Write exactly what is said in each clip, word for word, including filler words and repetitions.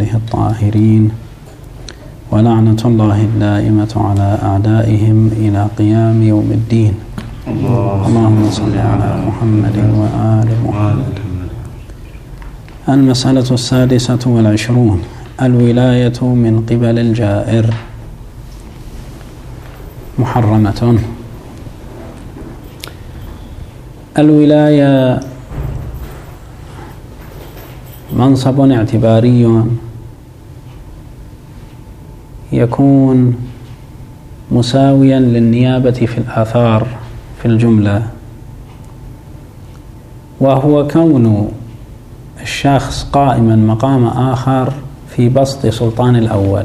آله الطاهرين، ولعنة الله الدائمة على أعدائهم إلى قيام يوم الدين. اللهم صل على محمد وآل محمد. المسألة السادسة والعشرون: الولاية من قبل الجائر محرمة. الولاية منصب اعتباري يكون مساويا للنيابة في الآثار في الجملة، وهو كون الشخص قائما مقام آخر في بسط سلطان الأول،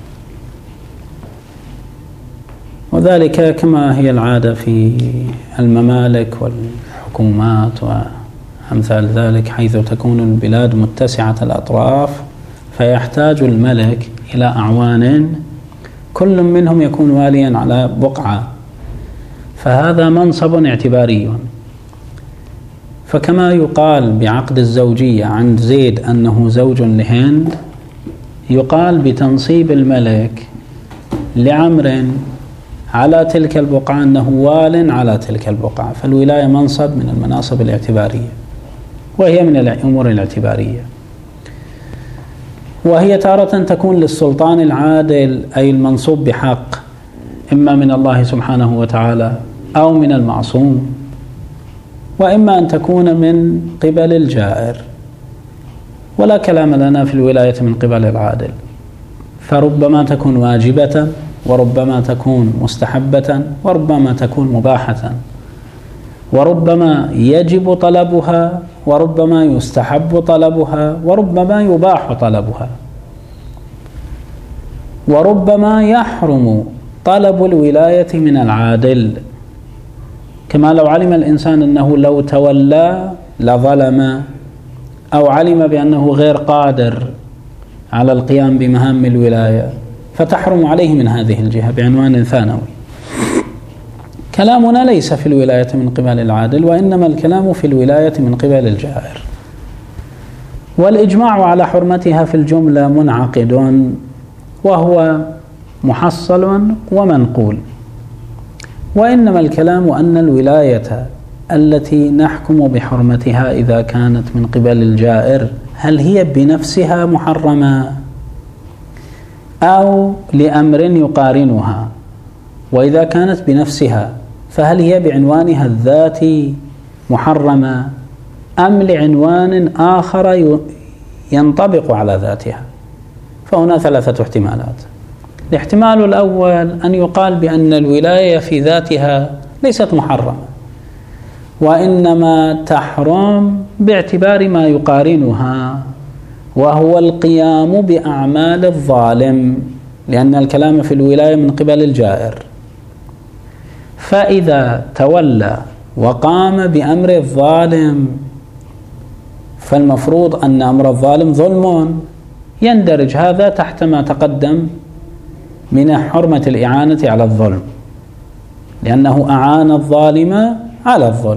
وذلك كما هي العادة في الممالك والحكومات وأمثال ذلك، حيث تكون البلاد متسعة الأطراف فيحتاج الملك إلى أعوان كل منهم يكون واليا على بقعة، فهذا منصب اعتباري. فكما يقال بعقد الزوجية عند زيد أنه زوج لهند، يقال بتنصيب الملك لعمر على تلك البقعة أنه وال على تلك البقعة. فالولاية منصب من المناصب الاعتبارية، وهي من الأمور الاعتبارية، وهي تارة تكون للسلطان العادل أي المنصوب بحق، إما من الله سبحانه وتعالى أو من المعصوم، وإما أن تكون من قبل الجائر. ولا كلام لنا في الولاية من قبل العادل، فربما تكون واجبة، وربما تكون مستحبة، وربما تكون مباحة، وربما يجب طلبها، وربما يستحب طلبها، وربما يباح طلبها، وربما يحرم طلب الولاية من العادل، كما لو علم الإنسان أنه لو تولى لظلم، أو علم بأنه غير قادر على القيام بمهام الولاية فتحرم عليه من هذه الجهة بعنوان ثانوي. كلامنا ليس في الولاية من قبل العادل، وإنما الكلام في الولاية من قبل الجائر. والإجماع على حرمتها في الجملة منعقد، وهو محصل ومنقول، وإنما الكلام أن الولاية التي نحكم بحرمتها إذا كانت من قبل الجائر هل هي بنفسها محرمة أو لأمر يقارنها، وإذا كانت بنفسها فهل هي بعنوانها الذاتي محرمة أم لعنوان آخر ينطبق على ذاتها. فهنا ثلاثة احتمالات. الاحتمال الأول أن يقال بأن الولاية في ذاتها ليست محرمة، وإنما تحرم باعتبار ما يقارنها، وهو القيام بأعمال الظالم، لأن الكلام في الولاية من قبل الجائر. فإذا تولى وقام بأمر الظالم فالمفروض أن أمر الظالم ظلم، يندرج هذا تحت ما تقدم من حرمة الإعانة على الظلم، لأنه أعان الظالم على الظلم.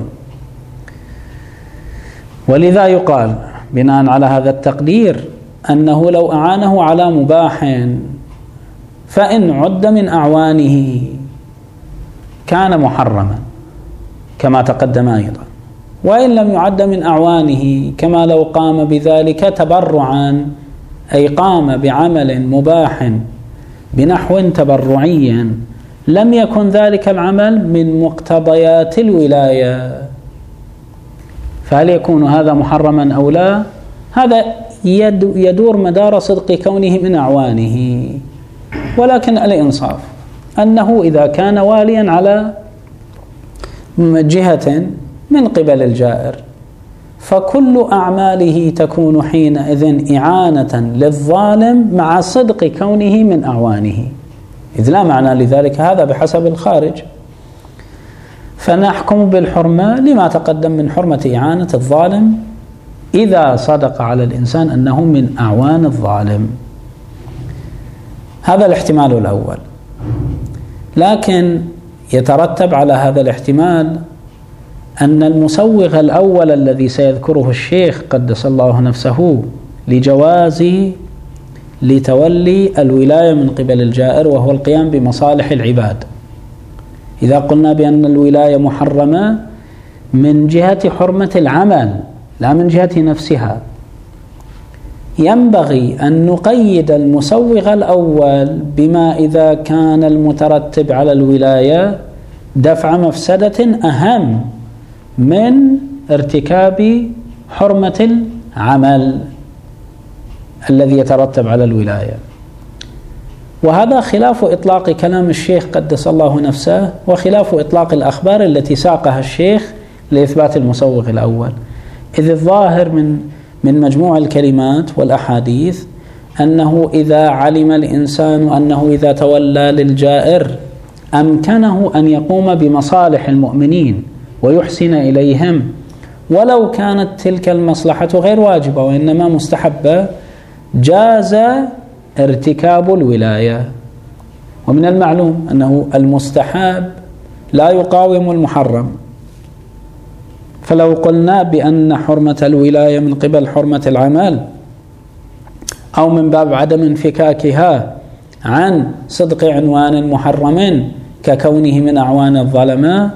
ولذا يقال بناء على هذا التقدير أنه لو أعانه على مباح فإن عد من أعوانه كان محرما كما تقدم أيضا، وإن لم يعد من أعوانه كما لو قام بذلك تبرعا، أي قام بعمل مباح بنحو تبرعي لم يكن ذلك العمل من مقتضيات الولاية، فهل يكون هذا محرما أو لا؟ هذا يدور مدار صدق كونه من أعوانه. ولكن الإنصاف أنه إذا كان واليا على جهة من قبل الجائر فكل أعماله تكون حينئذ إعانة للظالم مع صدق كونه من أعوانه، إذ لا معنى لذلك هذا بحسب الخارج. فنحكم بالحرمة لما تقدم من حرمة إعانة الظالم إذا صدق على الإنسان أنه من أعوان الظالم. هذا الاحتمال الأول. لكن يترتب على هذا الاحتمال أن المسوغ الأول الذي سيذكره الشيخ قدس الله نفسه لجواز لتولي الولاية من قبل الجائر، وهو القيام بمصالح العباد. إذا قلنا بأن الولاية محرمة من جهة حرمة العمل لا من جهة نفسها، ينبغي أن نقيد المسوغ الأول بما إذا كان المترتب على الولاية دفع مفسدة أهم من ارتكاب حرمة العمل الذي يترتب على الولاية. وهذا خلاف إطلاق كلام الشيخ قدس الله نفسه، وخلاف إطلاق الأخبار التي ساقها الشيخ لإثبات المسوغ الأول، إذ الظاهر من من مجموع الكلمات والأحاديث أنه إذا علم الإنسان أنه إذا تولى للجائر أمكنه أن يقوم بمصالح المؤمنين ويحسن إليهم، ولو كانت تلك المصلحة غير واجبة وإنما مستحبة، جاز ارتكاب الولاية. ومن المعلوم أنه المستحب لا يقاوم المحرم، فلو قلنا بأن حرمة الولاية من قبل حرمة العمل أو من باب عدم انفكاكها عن صدق عنوان محرم ككونه من أعوان الظلمة،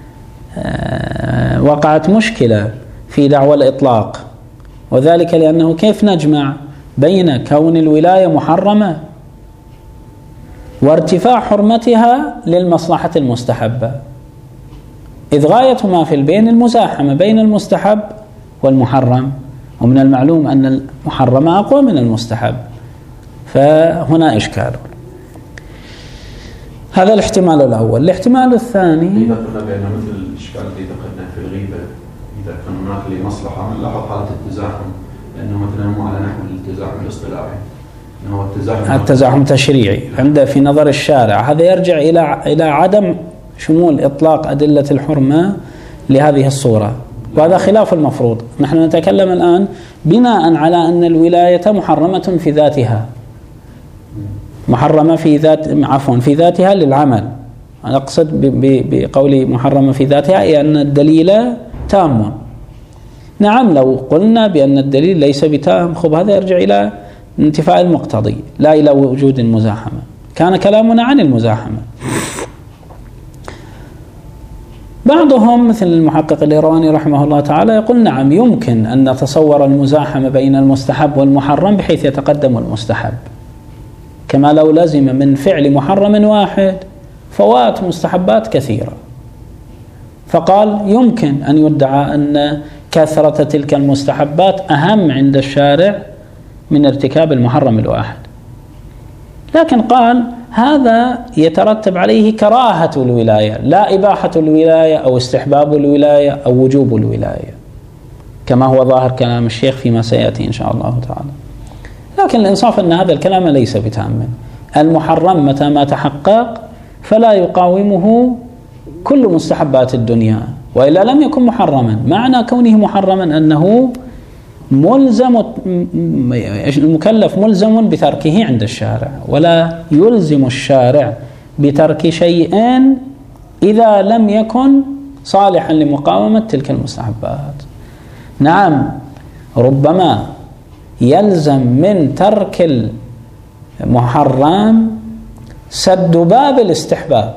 وقعت مشكلة في دعوى الإطلاق، وذلك لأنه كيف نجمع بين كون الولاية محرمة وارتفاع حرمتها للمصلحة المستحبة، إذ غاية ما في البين المزاحمة بين المستحب والمحرم، ومن المعلوم أن المحرم أقوى من المستحب، فهنا إشكال. هذا الاحتمال الأول. الاحتمال الثاني إذا قلنا بأن مثل الإشكال الذي ذكرناه في الغيبة، إذا كان هناك لمصلحة نلاحظ حالة التزاحم، لأنه مثلا مو على نحو التزاحم الاصطلاحي، إنه التزاحم التزاحم تشريعي عنده في نظر الشارع، هذا يرجع إلى إلى عدم شمول إطلاق أدلة الحرمة لهذه الصورة، وهذا خلاف المفروض. نحن نتكلم الآن بناء على أن الولاية محرمة في ذاتها، محرمة في ذات عفوا في ذاتها للعمل. أنا أقصد بقولي محرمة في ذاتها أي أن الدليل تام. نعم، لو قلنا بأن الدليل ليس بتام، خب هذا يرجع إلى انتفاء المقتضي لا إلى وجود المزاحمة. كان كلامنا عن المزاحمة. بعضهم مثل المحقق الإيراني رحمه الله تعالى يقول نعم، يمكن أن نتصور المزاحمة بين المستحب والمحرم بحيث يتقدم المستحب، كما لو لزم من فعل محرم واحد فوات مستحبات كثيرة، فقال يمكن أن يدعى أن كثرة تلك المستحبات أهم عند الشارع من ارتكاب المحرم الواحد، لكن قال هذا يترتب عليه كراهة الولاية لا إباحة الولاية أو استحباب الولاية أو وجوب الولاية، كما هو ظاهر كلام الشيخ فيما سيأتي إن شاء الله تعالى. لكن الإنصاف أن هذا الكلام ليس بتام. المحرم متى ما تحقق فلا يقاومه كل مستحبات الدنيا، وإلا لم يكن محرما. معنى كونه محرما أنه ملزم، المكلف ملزم بتركه عند الشارع، ولا يلزم الشارع بترك شيء إذا لم يكن صالحا لمقاومة تلك المستحبات. نعم، ربما يلزم من ترك المحرم سد باب الاستحباب،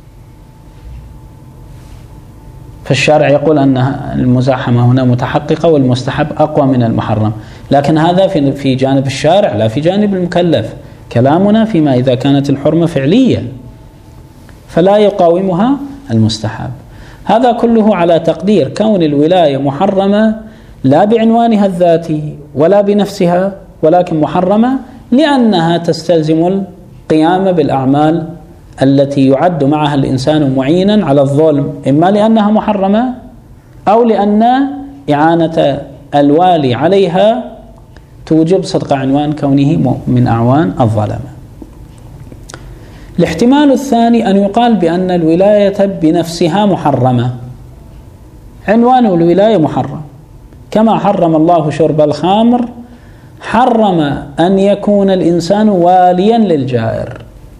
فالشارع يقول أن المزاحمة هنا متحققة والمستحب أقوى من المحرم، لكن هذا في في جانب الشارع لا في جانب المكلف. كلامنا فيما إذا كانت الحرمة فعلية فلا يقاومها المستحب. هذا كله على تقدير كون الولاية محرمة لا بعنوانها الذاتي ولا بنفسها، ولكن محرمة لأنها تستلزم القيام بالأعمال التي يعد معها الإنسان معينا على الظلم، إما لأنها محرمة أو لأن إعانة الوالي عليها توجب صدق عنوان كونه من أعوان الظلمة. الاحتمال الثاني أن يقال بأن الولاية بنفسها محرمة، عنوان الولاية محرم، كما حرم الله شرب الخمر حرم أن يكون الإنسان واليا للجائر.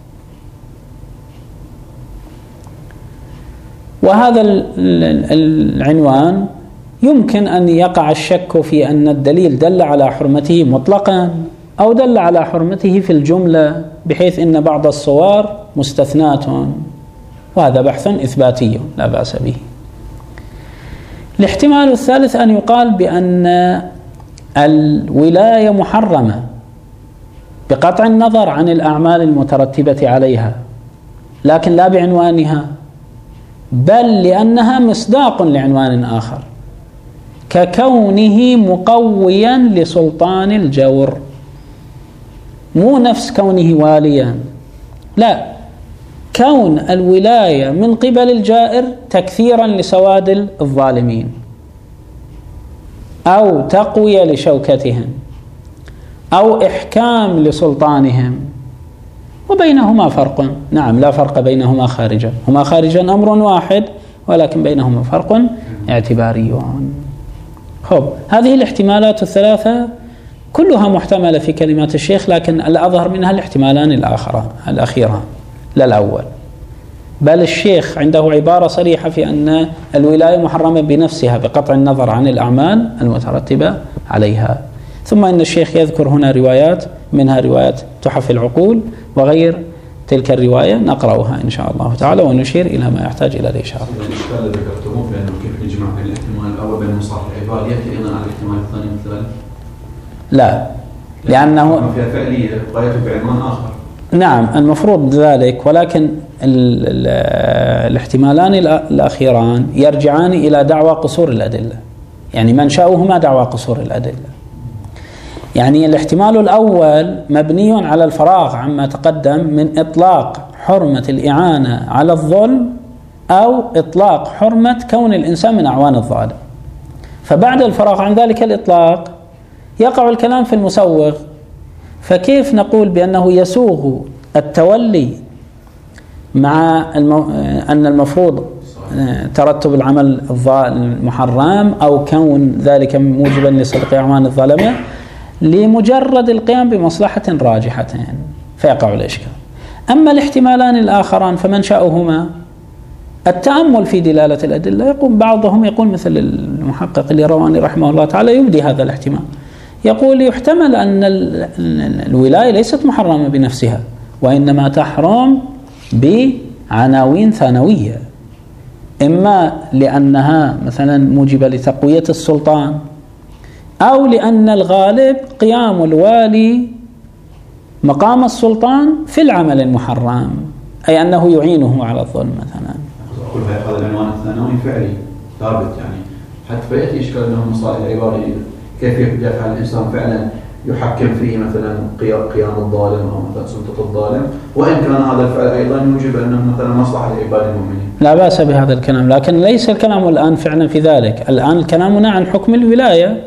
وهذا العنوان يمكن أن يقع الشك في أن الدليل دل على حرمته مطلقا أو دل على حرمته في الجملة بحيث إن بعض الصور مستثنات، وهذا بحث إثباتي لا بأس به. الاحتمال الثالث أن يقال بأن الولاية محرمة بقطع النظر عن الأعمال المترتبة عليها، لكن لا بعنوانها، بل لأنها مصداق لعنوان آخر، ككونه مقويا لسلطان الجور، مو نفس كونه واليا، لا، كون الولاية من قبل الجائر تكثيرا لسواد الظالمين أو تقوية لشوكتهم أو إحكام لسلطانهم، وبينهما فرق. نعم، لا فرق بينهما خارجا، هما خارجا أمر واحد، ولكن بينهما فرق اعتباري. خب، هذه الاحتمالات الثلاثة كلها محتملة في كلمات الشيخ، لكن الأظهر منها الاحتمالان الآخرة الأخيرة لا الأول، بل الشيخ عنده عبارة صريحة في أن الولاية محرمة بنفسها بقطع النظر عن الأعمال المترتبة عليها. ثم إن الشيخ يذكر هنا روايات، منها روايات تحف العقول وغير تلك الرواية، نقرأها إن شاء الله تعالى ونشير إلى ما يحتاج إلى الإشارة. الإشكال الذي ذكرتموه بأنه كيف نجمع بين الاحتمال الأول بين مصالح العباد يأتي أيضا على الاحتمال الثاني والثالث؟ لا، لأنه فيها فعلية غايته بعنوان آخر. نعم، المفروض ذلك، ولكن ال ال الاحتمالان الأخيران يرجعان إلى دعوى قصور الأدلة، يعني منشأهما دعوى قصور الأدلة. يعني الاحتمال الأول مبني على الفراغ عما تقدم من إطلاق حرمة الإعانة على الظلم أو إطلاق حرمة كون الإنسان من أعوان الظالم، فبعد الفراغ عن ذلك الإطلاق يقع الكلام في المسوغ. فكيف نقول بأنه يسوغ التولي مع المو... أن المفروض ترتب العمل المحرم أو كون ذلك موجبا لصدق أعوان الظالمة لمجرد القيام بمصلحة راجحة، فيقع الإشكال. أما الاحتمالان الآخران فمنشأهما التأمل في دلالة الأدلة. يقول بعضهم يقول مثل المحقق اليرواني رحمه الله تعالى يبدي هذا الاحتمال، يقول يحتمل أن الولاية ليست محرمة بنفسها، وإنما تحرم بعناوين ثانوية، إما لأنها مثلا موجبة لتقوية السلطان، أو لأن الغالب قيام الوالي مقام السلطان في العمل المحرم، أي أنه يعينه على الظلم مثلا. أقول هذا العنوان الثانوي فعلي ثابت، يعني حتى فيأتي إشكال أنه مصالح العباد كيف يفعل الإنسان فعلا يحكم فيه مثلا قيام الظالم أو مثلا سلطة الظالم، وإن كان هذا الفعل أيضا يوجب أنه مثلا مصلحة العباد المؤمنين. لا بأس بهذا الكلام، لكن ليس الكلام الآن فعلا في ذلك. الآن كلامنا عن حكم الولاية،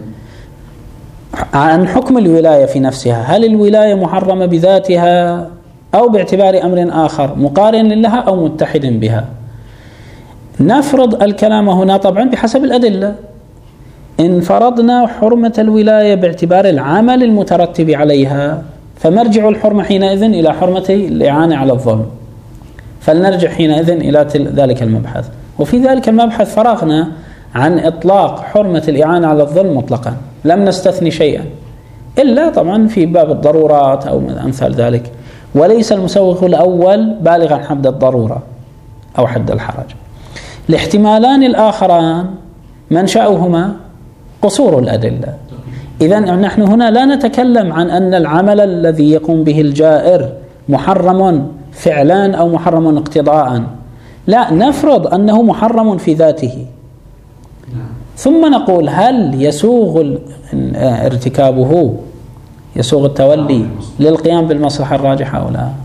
عن حكم الولاية في نفسها، هل الولاية محرمة بذاتها أو باعتبار أمر آخر مقارن لها أو متحد بها؟ نفرض الكلام هنا طبعا بحسب الأدلة. إن فرضنا حرمة الولاية باعتبار العمل المترتب عليها، فمرجع الحرمة حينئذ إلى حرمة الإعانة على الظلم، فلنرجع حينئذ إلى ذلك المبحث. وفي ذلك المبحث فرغنا عن إطلاق حرمة الإعانة على الظلم مطلقا، لم نستثني شيئا إلا طبعا في باب الضرورات أو أمثال ذلك، وليس المسوغ الأول بالغا حد الضرورة أو حد الحرج. الاحتمالان الآخران منشأهما قصور الأدلة. إذن نحن هنا لا نتكلم عن أن العمل الذي يقوم به الجائر محرم فعلان أو محرم اقتضاء، لا، نفرض أنه محرم في ذاته، ثم نقول هل يسوغ ارتكابه، يسوغ التولي للقيام بالمصلحة الراجحة أو لا؟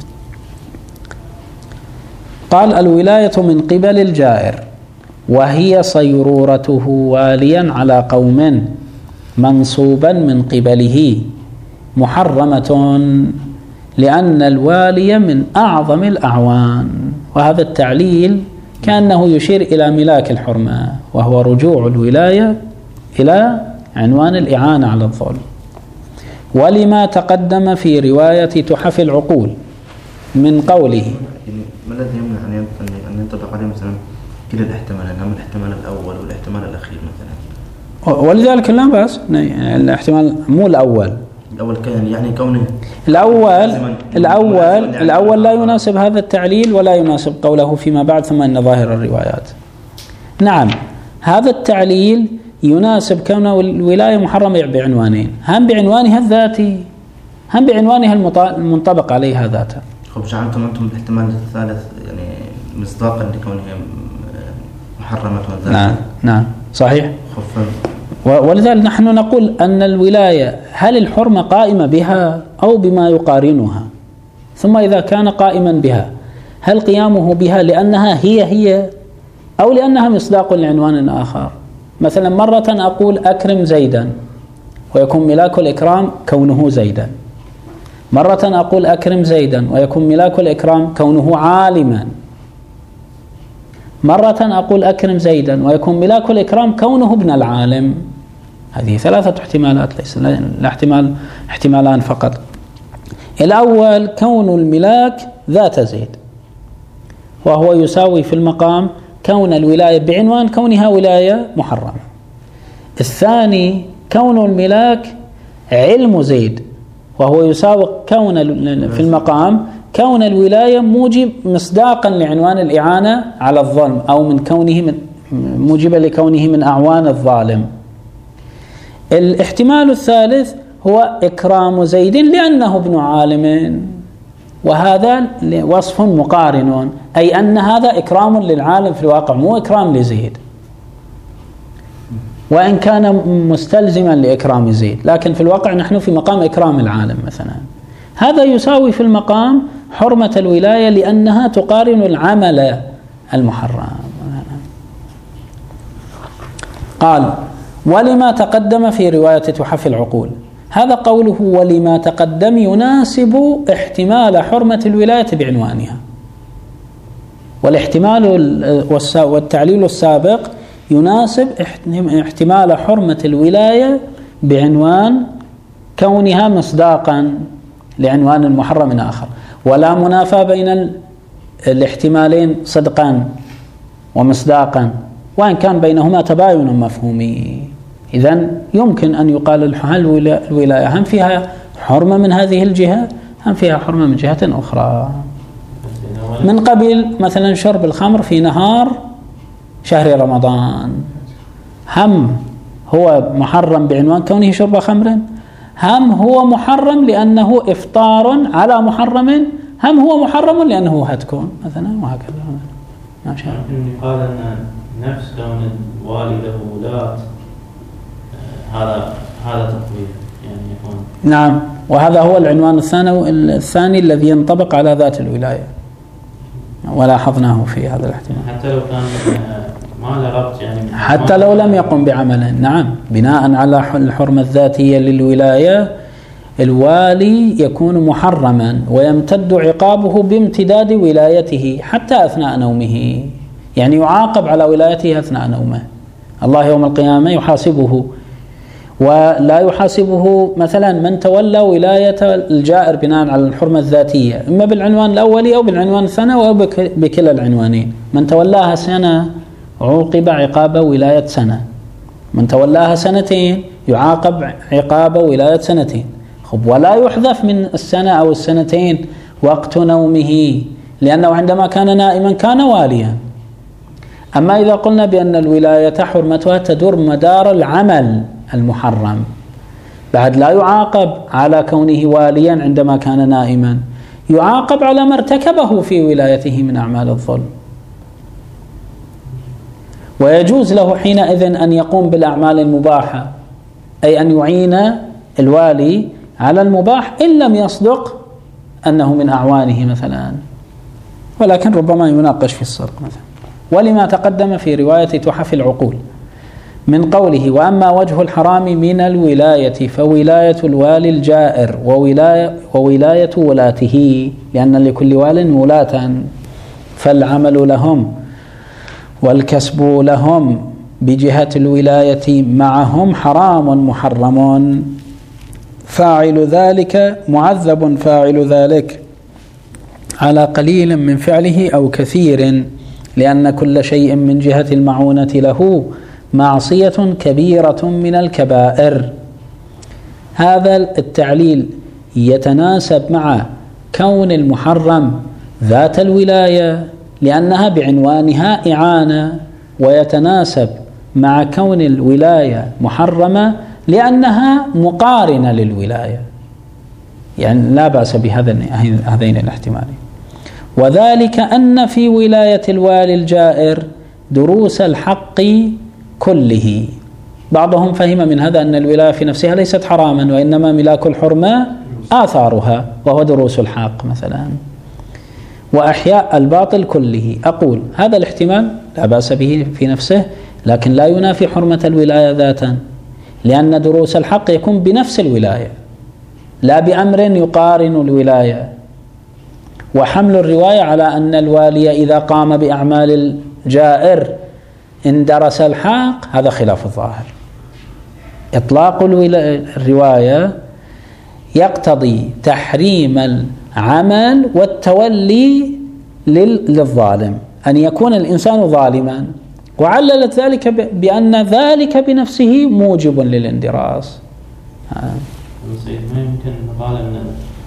قال الولاية من قبل الجائر وهي صيرورته واليا على قوم منصوبا من قبله محرمة، لأن الوالي من أعظم الأعوان. وهذا التعليل كأنه يشير إلى ملاك الحرمة، وهو رجوع الولاية إلى عنوان الإعانة على الظلم. ولما تقدم في رواية تحف العقول من قوله. ما الذي يمنع أن ينطبق عليه مثلا كلا الاحتمالين، أما الاحتمال الأول والاحتمال الأخير مثلا؟ ولذلك لا بأس، الاحتمال مو الأول، الأول كان يعني كونه الأول الأول الأول لا يناسب هذا التعليل ولا يناسب قوله فيما بعد ثم إن ظاهر الروايات. نعم هذا التعليل يناسب كون الولاية محرمة بعنوانين، هم بعنوانها الذاتي هم بعنوانها المنطبق عليها ذاته. خب جعلتم أنتم الاحتمال الثالث يعني مصداقا لكونها محرمة ذاتية. نعم نعم صحيح. خب ولذلك نحن نقول أن الولاية هل الحرمة قائمة بها أو بما يقارنها؟ ثم إذا كان قائما بها هل قيامه بها لأنها هي هي أو لأنها مصداق لعنوان آخر؟ مثلا مرة أقول أكرم زيدا ويكون ملاك الإكرام كونه زيدا، مرة أقول أكرم زيدا ويكون ملاك الإكرام كونه عالما، مرة أقول أكرم زيدا ويكون ملاك الإكرام كونه ابن العالم. هذه ثلاثة احتمالات ليس لا احتمال احتمالان فقط. الأول كون الملاك ذات زيد وهو يساوي في المقام كون الولاية بعنوان كونها ولاية محرمة. الثاني كون الملاك علم زيد وهو يساوي كون في المقام كون الولاية موجب مصداقا لعنوان الإعانة على الظلم أو من كونه من موجبا لكونه من أعوان الظالم. الاحتمال الثالث هو إكرام زيد لأنه ابن عالم، وهذا وصف مقارن، أي أن هذا إكرام للعالم في الواقع مو إكرام لزيد، وإن كان مستلزما لإكرام زيد لكن في الواقع نحن في مقام إكرام العالم مثلا. هذا يساوي في المقام حرمة الولاية لأنها تقارن العمل المحرم. قال ولما تقدم في رواية تحف العقول، هذا قوله ولما تقدم يناسب احتمال حرمة الولاية بعنوانها، والاحتمال والتعليل السابق يناسب احتمال حرمة الولاية بعنوان كونها مصداقا لعنوان المحرم آخر، ولا منافاة بين الاحتمالين صدقا ومصداقا وإن كان بينهما تباين مفهومي. إذن يمكن أن يقال الولاية هم فيها حرمة من هذه الجهة هم فيها حرمة من جهة أخرى، من قبل مثلا شرب الخمر في نهار شهر رمضان هم هو محرم بعنوان كونه شرب خمر، هم هو محرم لأنه إفطار على محرم، هم هو محرم لأنه هتك مثلا وهكذا. ما شاء الله. قال أن نفس كون الوالي له ولاة هذا هذا تقويم يعني يكون. نعم، وهذا هو العنوان الثاني الثاني الذي ينطبق على ذات الولاية، ولاحظناه في هذا الاحتمال. حتى لو كان ما له ربط يعني حتى لو لم يقم بعمله. نعم، بناء على الحرمة الذاتية للولاية الوالي يكون محرما ويمتد عقابه بامتداد ولايته حتى أثناء نومه، يعني يعاقب على ولايته أثناء نومه. الله يوم القيامة يحاسبه، ولا يحاسبه مثلا من تولى ولاية الجائر بناء على الحرمة الذاتية إما بالعنوان الأولي أو بالعنوان الثاني أو بكلا العنوانين. من تولاها سنة عوقب عقاب ولاية سنة، من تولاها سنتين يعاقب عقاب ولاية سنتين. خب، ولا يحذف من السنة أو السنتين وقت نومه لأنه عندما كان نائما كان واليا. أما إذا قلنا بأن الولاية حرمتها تدور مدار العمل المحرم، بعد لا يعاقب على كونه واليا عندما كان نائما، يعاقب على ما ارتكبه في ولايته من أعمال الظلم، ويجوز له حينئذ أن يقوم بالأعمال المباحة، أي أن يعين الوالي على المباح إن لم يصدق أنه من أعوانه مثلا، ولكن ربما يناقش في الصدق مثلا. ولما تقدم في رواية تحف العقول من قوله وأما وجه الحرام من الولاية فولاية الوالي الجائر وولاية, وولاية ولاته، لأن لكل وال ولاة، فالعمل لهم والكسب لهم بجهة الولاية معهم حرام محرم، فاعل ذلك معذب فاعل ذلك على قليل من فعله أو كثير، لأن كل شيء من جهة المعونة له معصية كبيرة من الكبائر. هذا التعليل يتناسب مع كون المحرم ذات الولاية لأنها بعنوانها إعانة، ويتناسب مع كون الولاية محرمة لأنها مقارنة للولاية، يعني لا بأس بهذين الاحتمالين. وذلك أن في ولاية الوالي الجائر دروس الحق كله. بعضهم فهم من هذا أن الولاية في نفسها ليست حراما، وإنما ملاك الحرمة آثارها وهو دروس الحق مثلا، وأحياء الباطل كله. أقول هذا الاحتمال لا بأس به في نفسه، لكن لا ينافي حرمة الولاية ذاتا، لأن دروس الحق يكون بنفس الولاية لا بأمر يقارن الولاية. وحمل الرواية على أن الوالي إذا قام بأعمال الجائر إن درس الحق هذا خلاف الظاهر. إطلاق الرواية يقتضي تحريم العمل والتولي للظالم، أن يكون الإنسان ظالما، وعللت ذلك بأن ذلك بنفسه موجب للاندراس. سيد ما يمكن نقال أن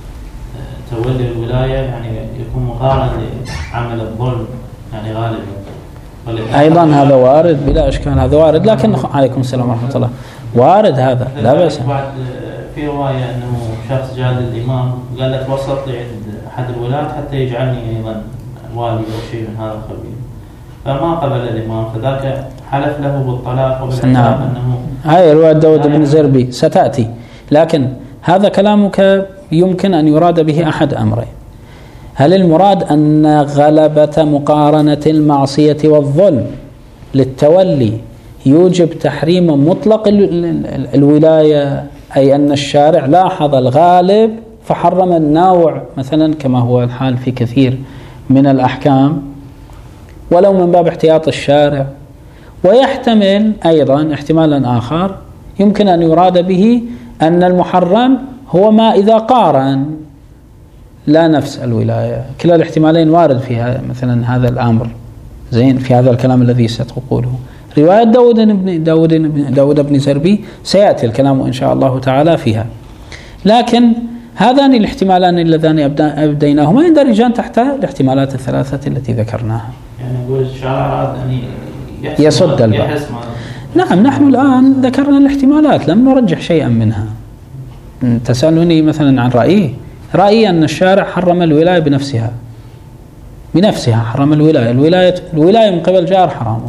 تولي الولاية يعني يكون مقارن لعمل الظلم يعني غالبا. أيضا هذا وارد بلا إشكال، هذا وارد، لكن عليكم السلام ورحمة الله، وارد هذا لا بأس. في رواية أنه شخص جاء للإمام قال له توسط لي عند أحد الولاة حتى يجعلني أيضا والي أو شيء من هذا القبيل، فما قبل الإمام، فذاك حلف له بالطلاق وبالعتاب أنه هاي رواية داود بن زربي ستأتي. لكن هذا كلامك يمكن أن يراد به أحد أمرين: هل المراد أن غلبة مقارنة المعصية والظلم للتولي يوجب تحريم مطلق الولاية، أي أن الشارع لاحظ الغالب فحرم النوع مثلا كما هو الحال في كثير من الأحكام ولو من باب احتياط الشارع؟ ويحتمل أيضا احتمالا آخر يمكن أن يراد به أن المحرم هو ما إذا قارن لا نفس الولاية. كلا الاحتمالين وارد في مثلا هذا الأمر زين في هذا الكلام الذي ستقوله. رواية داود بن داود بن داود بن زربي سيأتي الكلام إن شاء الله تعالى فيها، لكن هذان الاحتمالان اللذان أبديناهما يندرجان تحت الاحتمالات الثلاثة التي ذكرناها. يعني نقول الشارع أراد أن يصد الباب. نعم، نحن الآن ذكرنا الاحتمالات لم نرجح شيئا منها. تسألني مثلا عن رأيي، رأيي أن الشارع حرم الولاية بنفسها بنفسها حرم الولاية. الولاية الولاية من قبل جائر حرام،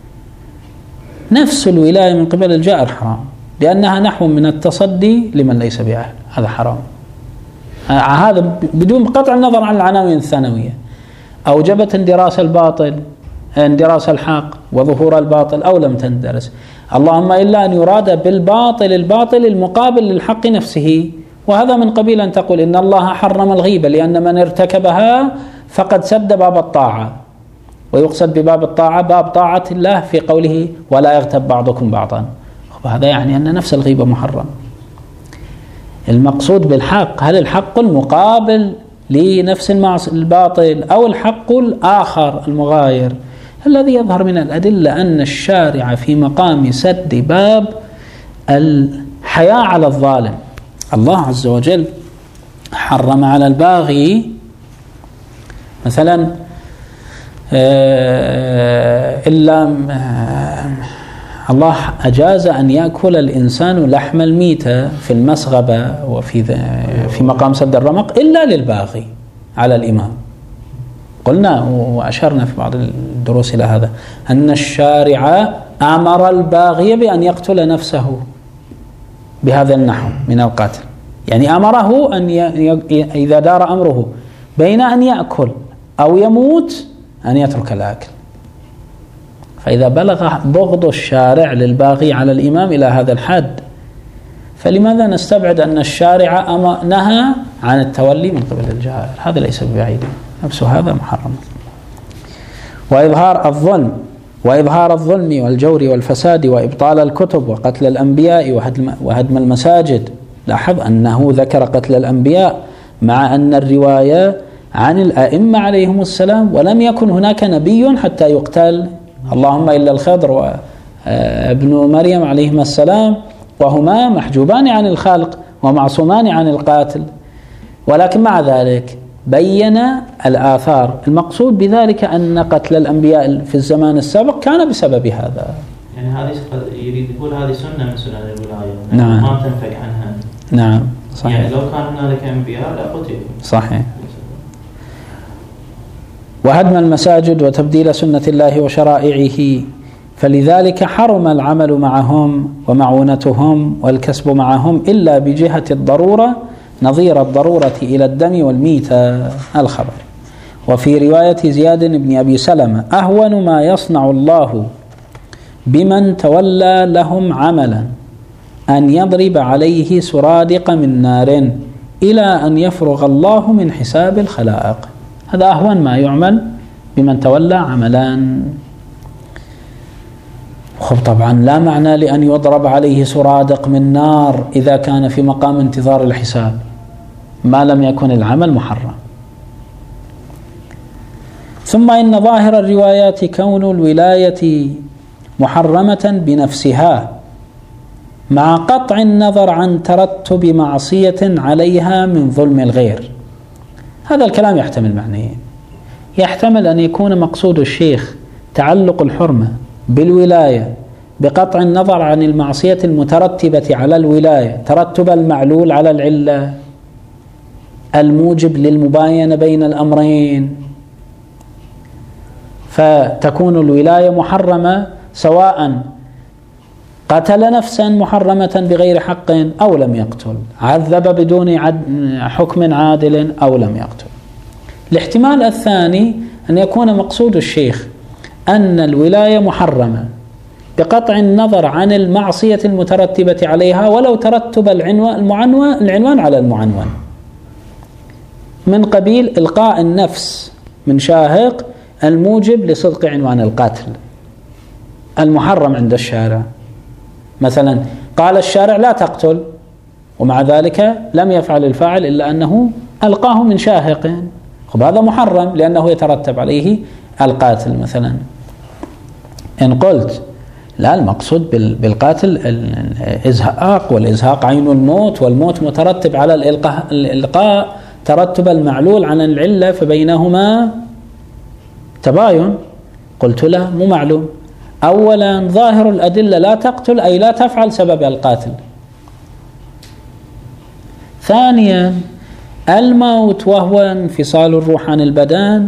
نفس الولاية من قبل الجائر حرام، لأنها نحو من التصدي لمن ليس بأهل، هذا حرام. هذا بدون قطع النظر عن العناوين الثانوية. أوجبت اندراس الباطل، اندراس الحق وظهور الباطل أو لم تندرس، اللهم إلا أن يراد بالباطل الباطل المقابل للحق نفسه، وهذا من قبيل أن تقول إن الله حرم الغيبة لأن من ارتكبها فقد سد باب الطاعة، ويقصد بباب الطاعة باب طاعة الله في قوله ولا يغتب بعضكم بعضا، هذا يعني أن نفس الغيبة محرم. المقصود بالحق هل الحق المقابل لنفس الباطل أو الحق الآخر المغاير؟ الذي يظهر من الأدلة أن الشارع في مقام سد باب الحياء على الظالم. الله عز وجل حرم على الباغي مثلا إلا الله أجاز أن يأكل الإنسان لحم الميتة في المسغبة وفي في مقام سد الرمق إلا للباغي على الإمام. قلنا وأشرنا في بعض الدروس إلى هذا أن الشارع أمر الباغي بأن يقتل نفسه بهذا النحو من القتل، يعني أمره أن ي... إذا دار أمره بين أن يأكل أو يموت أن يترك الأكل. فإذا بلغ بغض الشارع للباغي على الإمام إلى هذا الحد، فلماذا نستبعد أن الشارع نهى عن التولي من قبل الجائر؟ هذا ليس ببعيد، نفس هذا محرم. وإظهار الظلم وإظهار الظلم والجور والفساد وإبطال الكتب وقتل الأنبياء وهدم المساجد. لاحظ أنه ذكر قتل الأنبياء مع أن الرواية عن الأئمة عليهم السلام، ولم يكن هناك نبي حتى يقتل، اللهم إلا الخضر وابن مريم عليهما السلام، وهما محجوبان عن الخلق ومعصومان عن القاتل، ولكن مع ذلك بين الآثار. المقصود بذلك أن قتل الأنبياء في الزمان السابق كان بسبب هذا. يعني هذه يريد يقول هذه سنة من سنن الولاية، نعم. ما تنفك عنها. نعم صحيح. يعني لو كان هنالك أنبياء لقتلوا. صحيح. وهدم المساجد وتبديل سنة الله وشرائعه، فلذلك حرم العمل معهم ومعونتهم والكسب معهم إلا بجهة الضرورة، نظير الضرورة إلى الدم والميتة. الخبر. وفي رواية زياد بن أبي سلمة: أهون ما يصنع الله بمن تولى لهم عملا أن يضرب عليه سرادق من نار إلى أن يفرغ الله من حساب الخلائق. هذا أهون ما يعمل بمن تولى عملا. خب طبعا لا معنى لأن يضرب عليه سرادق من نار إذا كان في مقام انتظار الحساب ما لم يكن العمل محرم. ثم إن ظاهر الروايات كون الولاية محرمة بنفسها مع قطع النظر عن ترتب معصية عليها من ظلم الغير. هذا الكلام يحتمل معنيين. يحتمل أن يكون مقصود الشيخ تعلق الحرمة بالولاية بقطع النظر عن المعصية المترتبة على الولاية، ترتب المعلول على العلة الموجب للمباينة بين الأمرين، فتكون الولاية محرمة سواء قتل نفسا محرمة بغير حق أو لم يقتل، عذب بدون حكم عادل أو لم يقتل. الاحتمال الثاني أن يكون مقصود الشيخ أن الولاية محرمة بقطع النظر عن المعصية المترتبة عليها ولو ترتب العنوان المعنون العنوان على المعنون، من قبيل إلقاء النفس من شاهق الموجب لصدق عنوان القتل المحرم عند الشارع. مثلا قال الشارع لا تقتل، ومع ذلك لم يفعل الفاعل إلا أنه ألقاه من شاهق، خب هذا محرم لأنه يترتب عليه القاتل. مثلا إن قلت لا، المقصود بالقاتل الإزهاق، والإزهاق عين الموت، والموت مترتب على الإلقاء, الإلقاء ترتب المعلول عن العلة فبينهما تباين، قلت لا، مو معلوم. أولا ظاهر الأدلة لا تقتل أي لا تفعل سبب القاتل. ثانيا الموت وهو انفصال الروح عن البدن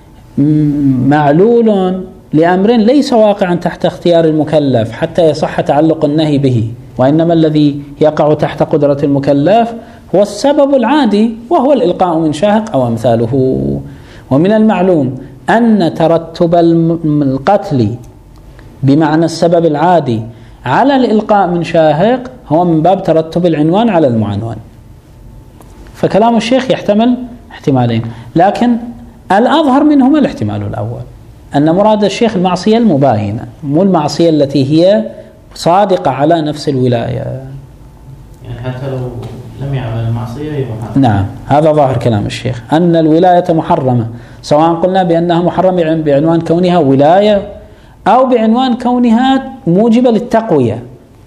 معلول لأمر ليس واقعا تحت اختيار المكلف حتى يصح تعلق النهي به، وإنما الذي يقع تحت قدرة المكلف هو السبب العادي وهو الإلقاء من شاهق أو أمثاله. ومن المعلوم أن ترتب القتل بمعنى السبب العادي على الإلقاء من شاهق هو من باب ترتب العنوان على المعنون. فكلام الشيخ يحتمل احتمالين، لكن الأظهر منهما الاحتمال الأول، أن مراد الشيخ المعصية المباينة، مو المعصية التي هي صادقة على نفس الولاية. يعني حتى لو لم يعمل المعصية يبقى. نعم، هذا ظاهر كلام الشيخ، أن الولاية محرمة سواء قلنا بأنها محرمة بعنوان كونها ولاية أو بعنوان كونها موجبة للتقوية،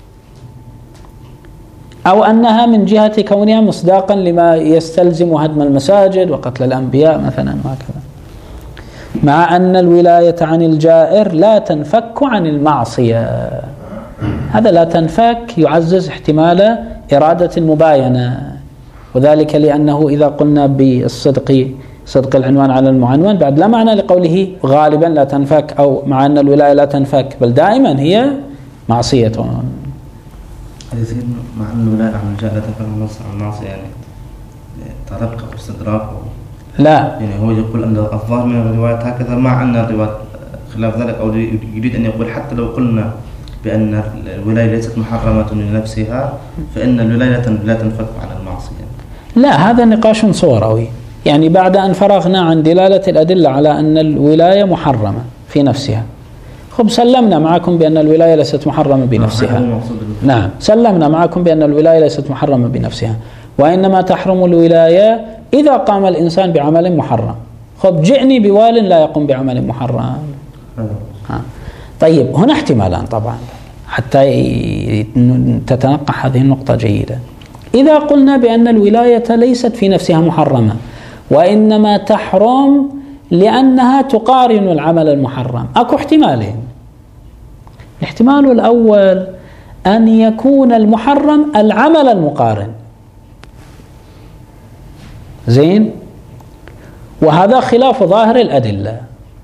أو أنها من جهة كونها مصداقا لما يستلزم هدم المساجد وقتل الأنبياء مثلا وهكذا. مع أن الولاية عن الجائر لا تنفك عن المعصية، هذا لا تنفك يعزز احتمال إرادة المباينة، وذلك لأنه إذا قلنا بالصدق صدق العنوان على المعنون بعد لا معنى لقوله غالبا لا تنفك أو مع أن الولاية لا تنفك، بل دائما هي معصية. يزيد مع أن الولاية عن الجائر لا تنفك النص عن المعصية، يعني ترقق واستدراك لا، يعني هو يقول أن الظاهر من الروايات هكذا، مع أن الروايات خلاف ذلك، أو يريد أن يقول حتى لو قلنا بأن الولاية ليست محرمة لنفسها فإن الولاية لا تنفك عن المعصية. لا، هذا نقاش صوروي، يعني بعد أن فرغنا عن دلالة الأدلة على أن الولاية محرمة في نفسها، خب سلمنا معكم بأن الولاية ليست محرمة بنفسها. نعم، سلمنا معكم بأن الولاية ليست محرمة بنفسها، وإنما تحرم الولاية إذا قام الإنسان بعمل محرم. خب جئني بوال لا يقوم بعمل محرم. ها. طيب هنا احتمالان طبعا حتى تتنقح هذه النقطة جيدة. إذا قلنا بأن الولاية ليست في نفسها محرمة وإنما تحرم لأنها تقارن العمل المحرم، أكو احتمالين. الاحتمال الأول أن يكون المحرم العمل المقارن، زين، وهذا خلاف ظاهر الأدلة.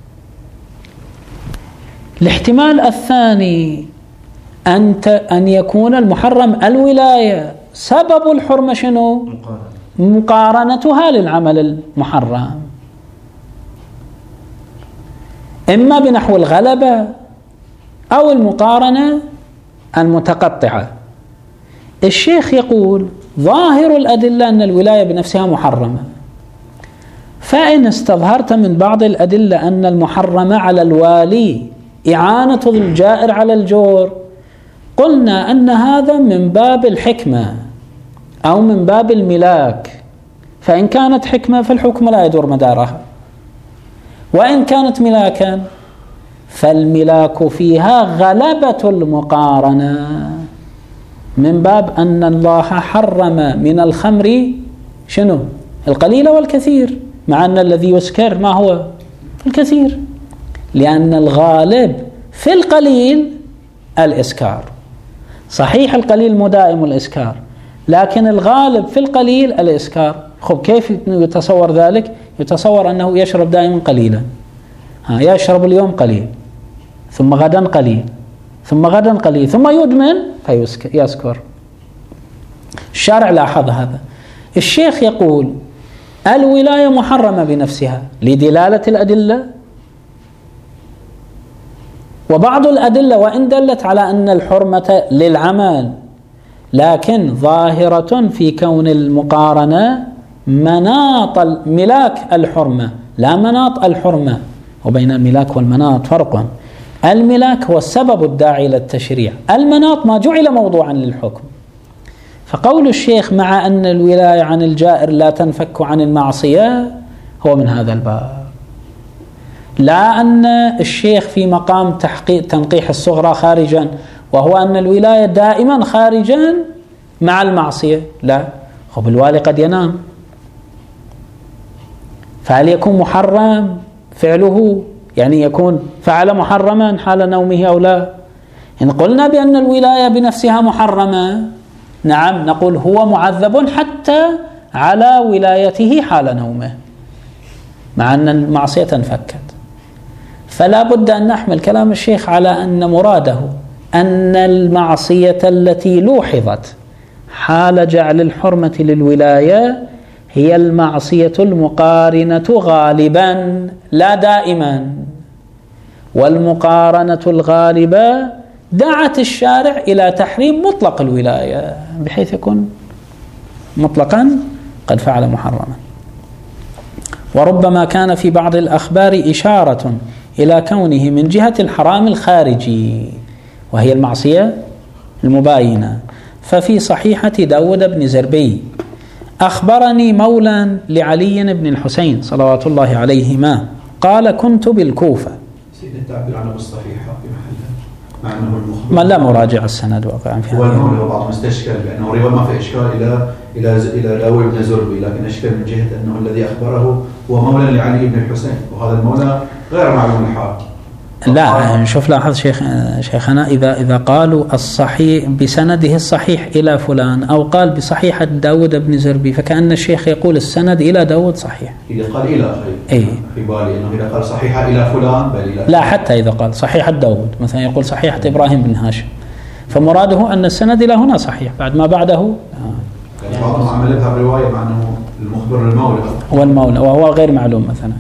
الاحتمال الثاني أن أن يكون المحرم الولاية، سبب الحرمة شنو؟ مقارنتها للعمل المحرم، إما بنحو الغلبة أو المقارنة المتقطعة. الشيخ يقول ظاهر الأدلة أن الولاية بنفسها محرمة، فإن استظهرت من بعض الأدلة أن المحرم على الوالي إعانة الجائر على الجور، قلنا أن هذا من باب الحكمة أو من باب الملاك، فإن كانت حكمة فالحكم لا يدور مدارها، وإن كانت ملاكا فالملاك فيها غلبة المقارنة، من باب أن الله حرم من الخمر شنو؟ القليل والكثير، مع أن الذي يسكر ما هو؟ الكثير، لأن الغالب في القليل الإسكار. صحيح القليل مدائم الإسكار، لكن الغالب في القليل الإسكار. خب كيف يتصور ذلك؟ يتصور أنه يشرب دائما قليلا، ها يشرب اليوم قليل، ثم غدا قليل، ثم غدا قليل، ثم يدمن فيسكر. الشارع لاحظ هذا. الشيخ يقول الولاية محرمة بنفسها لدلالة الأدلة، وبعض الأدلة وإن دلت على أن الحرمة للعمل لكن ظاهرة في كون المقارنة مناط ملاك الحرمة لا مناط الحرمة، وبين الملاك والمناط فرق. الملاك هو السبب الداعي للتشريع، المناط ما جعل موضوعا للحكم. فقول الشيخ مع أن الولاية عن الجائر لا تنفك عن المعصية هو من هذا الباب، لا أن الشيخ في مقام تحقيق تنقيح الصغرى خارجا، وهو أن الولاية دائما خارجا مع المعصية، لا. خب الوالي قد ينام، فهل يكون محرم فعله؟ يعني يكون فعل محرما حال نومه أو لا؟ إن قلنا بأن الولاية بنفسها محرمة، نعم نقول هو معذب حتى على ولايته حال نومه، مع أن المعصية انفكت. فلا بد أن نحمل كلام الشيخ على أن مراده أن المعصية التي لوحظت حال جعل الحرمة للولاية هي المعصية المقارنة غالبا لا دائما، والمقارنة الغالبة دعت الشارع إلى تحريم مطلق الولاية، بحيث يكون مطلقا قد فعل محرما. وربما كان في بعض الأخبار إشارة إلى كونه من جهة الحرام الخارجي وهي المعصية المباينة. ففي صحيحة داود بن زربي أخبرني مولى لعلي بن الحسين صلوات الله عليهما قال كنت بالكوفة. سيد التعبير عنه بالصحيحة في محله مع أنه المخبر ما لا مراجع السند واقعا في هذا. هو المولى بعض مستشكل بأنه رواية ما في إشكال إلى إلى إلى داود بن زربي، لكن إشكال من جهة أنه الذي أخبره هو مولى لعلي بن الحسين، وهذا المولى غير معلوم الحال. لا شوف لاحظ شيخ شيخنا إذا إذا قالوا الصحيح بسنده الصحيح إلى فلان أو قال بصحيحة داود بن زربي، فكأن الشيخ يقول السند إلى داود صحيح. إذا قال إلى أخي أي في بالي إنه إذا قال صحيحة إلى فلان بل إلى لا، حتى إذا قال صحيحة داود مثلا يقول صحيحة إبراهيم بن هاشم، فمراده أن السند إلى هنا صحيح، بعد ما بعده يعني بعضهم عمل بها رواية مع أنه المخبر المولى هو المولى وهو غير معلوم مثلا.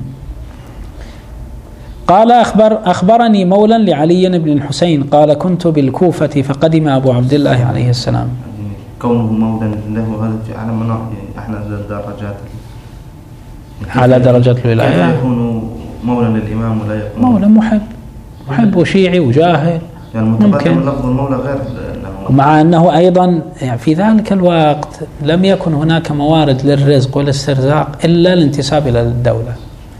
قال أخبر أخبرني مولى لعلي بن الحسين قال كنت بالكوفة فقدم أبو عبد الله عليه السلام. كونه مولى له هذا في أعلى مناطق، يعني احنا درجات على درجة الولاية. لا يكون مولى للإمام ولا يكون مولى محب محب وشيعي وجاهل، يعني ممكن لفظ المولى غير أنه مع أنه أيضا يعني في ذلك الوقت لم يكن هناك موارد للرزق والاسترزاق إلا الانتساب إلى الدولة.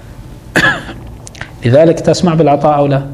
لذلك تسمع بالعطاء أو لا؟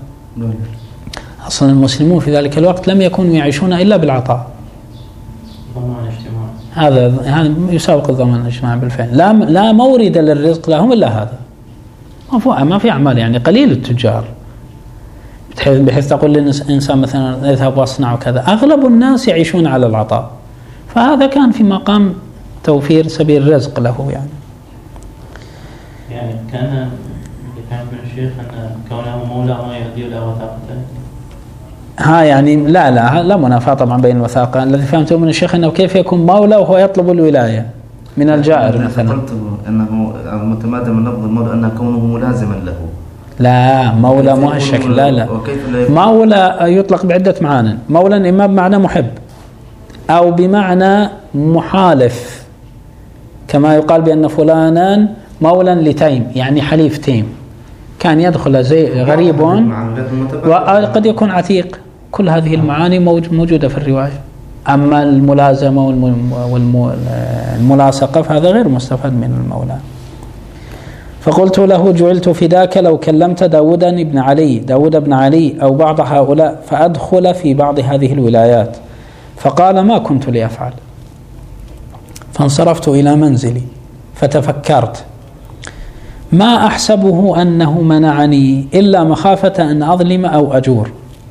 أصلا المسلمون في ذلك الوقت لم يكونوا يعيشون إلا بالعطاء. هذا هذا يساوق الضمان الاجتماعي بالفعل. لا لا مورد للرزق لهم إلا هذا. ما في ما في أعمال يعني قليل التجار بحيث تقول للإنسان مثلا اذهب واصنع وكذا. أغلب الناس يعيشون على العطاء، فهذا كان في مقام توفير سبيل رزق له يعني. يعني كان كان ابن الشيخ أن كونه مولى ما يؤدي إلى وثاقة. ها يعني لا لا لا منافاة طبعا بين الوثاقة. الذي فهمته من الشيخ أنه كيف يكون مولى وهو يطلب الولاية من الجائر مثلا. قلت أنه متمادى من لفظ المولى أن كونه ملازما له. لا مولى مو هالشكل. لا لا مولى يطلق بعدة معاني. مولى إما بمعنى محب أو بمعنى محالف، كما يقال بأن فلانا مولى لتيم يعني حليف تيم، كان يدخل زي غريب وقد يكون عتيق. كل هذه المعاني موجودة في الرواية. أما الملازمة والملاصقة فهذا غير مستفاد من المولى. فقلت له جعلت فداك لو كلمت داود بن علي داود بن علي أو بعض هؤلاء فأدخل في بعض هذه الولايات. فقال ما كنت لأفعل. فانصرفت إلى منزلي فتفكرت ما أحسبه أنه منعني إلا مخافة أن أظلم أو أجور.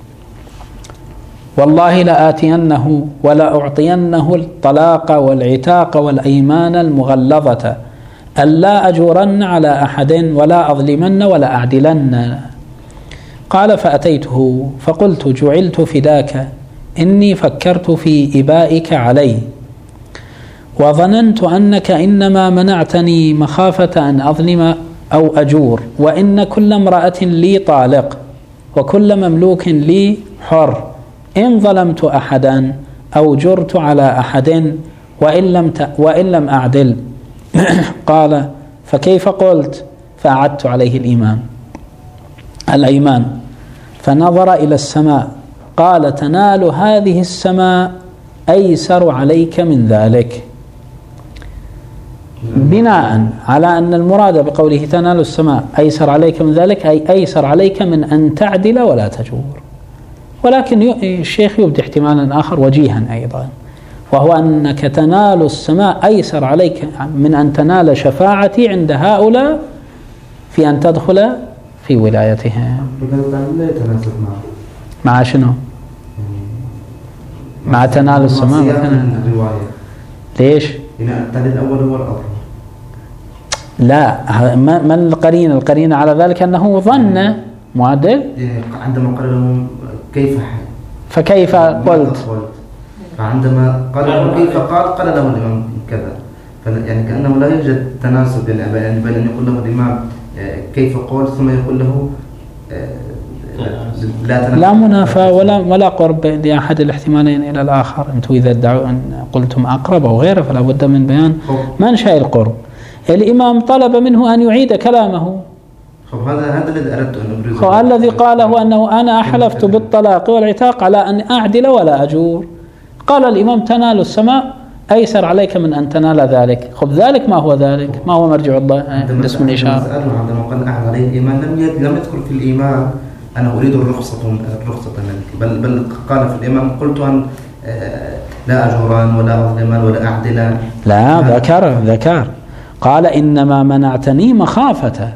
والله لآتينه ولا أعطينه الطلاق والعتاق والأيمان المغلظة ألا أجورن على أحد ولا أظلمن ولا أعدلن. قال فأتيته فقلت جعلت فداك إني فكرت في إبائك علي وظننت أنك إنما منعتني مخافة أن أظلم أو أجور، وإن كل امرأة لي طالق وكل مملوك لي حر، إن ظلمت أحدا أو جرت على أحد وإن لم, وإن لم أعدل. قال فكيف قلت؟ فأعدت عليه الإيمان الأيمان. فنظر إلى السماء قال تنال هذه السماء أيسر عليك من ذلك، بناء على أن المراد بقوله تنال السماء أيسر عليك من ذلك أي أيسر عليك من أن تعدل ولا تجور. ولكن الشيخ يبدي احتمالا آخر وجيها أيضا، وهو أنك تنال السماء أيسر عليك من أن تنال شفاعتي عند هؤلاء في أن تدخل في ولايتهم. مع شنو؟ مع تنال السماء مثلا. ليش؟ التعديل الأول هو الأظهر. لا ما القرينة؟ القرينة على ذلك أنه ظن معدل. عندما قال لهم كيف فكيف قلت؟ فعندما قال له كيف قال قال له الإمام كذا، يعني كأنه لا يوجد تناسب يعني بين أن يقول له الإمام كيف قال ثم يقول له لا, لا منافاة ولا ولا قرب لأحد الاحتمالين إلى الآخر. أنتم إذا ادعوا أن قلتم أقرب أو غيره فلا بد من بيان منشأ القرب. الإمام طلب منه أن يعيد كلامه. هذا هذا الذي أردت أن أبرزه. الذي قاله أنه أنا أحلفت بالطلاق والعتاق على أن أعدل ولا أجور. قال الإمام تنال السماء أيسر عليك من أن تنال ذلك. خب ذلك ما هو ذلك؟ ما هو مرجع الله اسم الإشارة؟ عندما قال أعد عليه الإيمان لم لم يذكر في الإيمان أنا أريد الرخصة الرخصة منك، بل بل قال في الإيمان قلت أن لا أجوران ولا أظلمان ولا أعدلان. لا ذكر ذكر قال إنما منعتني مخافة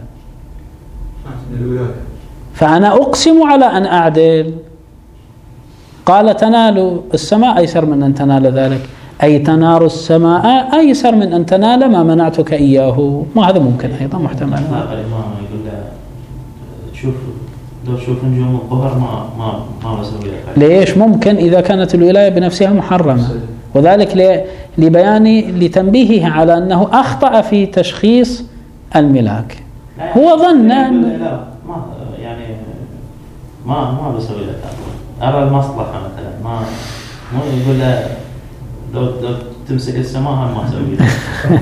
فأنا أقسم على أن أعدل. قال تنال السماء أيسر من أن تنال ذلك، أي تنار السماء أيسر من أن تنال ما منعتك إياه. ما هذا ممكن أيضا محتمل. شوف لو تشوف نجوم الظهر ما ما ما بسوي لك. ليش؟ ممكن إذا كانت الولاية بنفسها محرمة، وذلك لبيان لتنبيهه على أنه أخطأ في تشخيص الملاك. هو ظن لا ما يعني ما ما بسوي لك أرى المصلحة مثلا، ما مو يقول له لو لو تمسك السماء ما أسوي لك.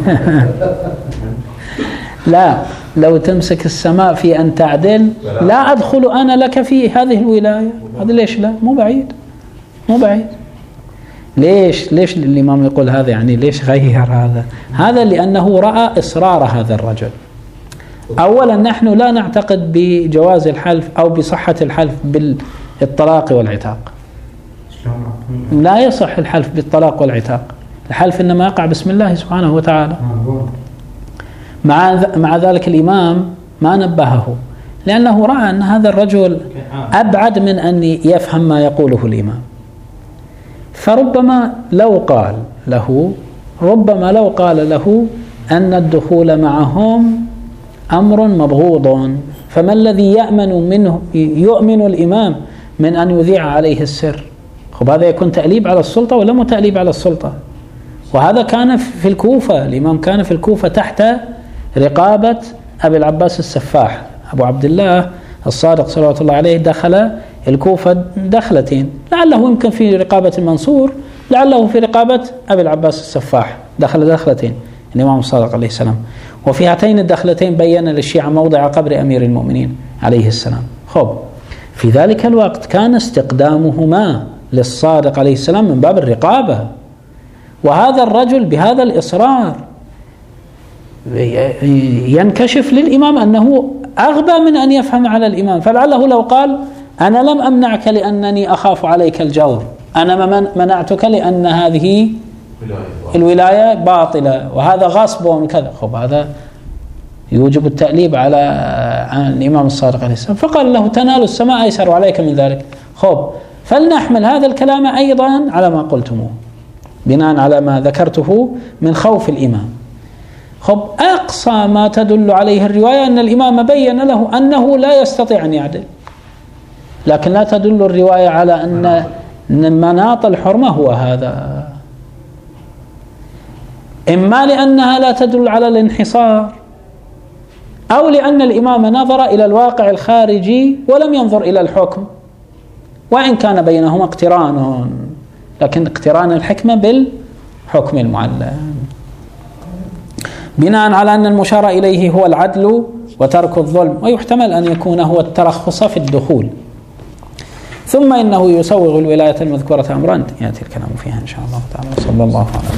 لا لو تمسك السماء في أن تعدل لا أدخل أنا لك في هذه الولاية. هذا ليش؟ لا مو بعيد مو بعيد. ليش ليش الإمام يقول هذا؟ يعني ليش غير هذا؟ هذا لأنه رأى إصرار هذا الرجل. أولا نحن لا نعتقد بجواز الحلف أو بصحة الحلف بالطلاق والعتاق. لا يصح الحلف بالطلاق والعتاق الحلف إنما يقع باسم الله سبحانه وتعالى. مع مع ذلك الإمام ما نبهه، لأنه رأى أن هذا الرجل أبعد من أن يفهم ما يقوله الإمام. فربما لو قال له ربما لو قال له أن الدخول معهم أمر مبغوض، فما الذي يأمن منه يؤمن الإمام من أن يذيع عليه السر؟ خب هذا يكون تأليب على السلطة ولا مو تأليب على السلطة؟ وهذا كان في الكوفة، الإمام كان في الكوفة تحت رقابة أبي العباس السفاح. أبو عبد الله الصادق صلوات الله عليه دخل الكوفة دخلتين، لعله يمكن في رقابة المنصور، لعله في رقابة أبي العباس السفاح، دخل دخلتين الإمام الصادق عليه السلام. وفي هاتين الدخلتين بيّن للشيعة موضع قبر أمير المؤمنين عليه السلام. خب في ذلك الوقت كان استقدامهما للصادق عليه السلام من باب الرقابة، وهذا الرجل بهذا الإصرار ينكشف للإمام أنه أغبى من أن يفهم على الإمام. فلعله لو قال أنا لم أمنعك لأنني أخاف عليك الجور، أنا منعتك لأن هذه الولاية باطلة وهذا غصب وكذا، خب هذا يوجب التأليب على الإمام الصادق عليه السلام. فقال له تنال السماء أيسر عليك من ذلك. خب فلنحمل هذا الكلام أيضا على ما قلتموه بناء على ما ذكرته من خوف الإمام. خب أقصى ما تدل عليه الرواية أن الإمام بين له أنه لا يستطيع أن يعدل، لكن لا تدل الرواية على أن مناط الحرمة هو هذا، إما لأنها لا تدل على الانحصار، أو لأن الإمام نظر إلى الواقع الخارجي ولم ينظر إلى الحكم، وإن كان بينهما اقتران، لكن اقتران الحكمة بالحكم المعلم. بناء على أن المشار إليه هو العدل وترك الظلم، ويحتمل أن يكون هو الترخص في الدخول. ثم إنه يسوغ الولاية المذكورة أمرا يأتي الكلام فيها إن شاء الله تعالى. صلى الله عليه وسلم.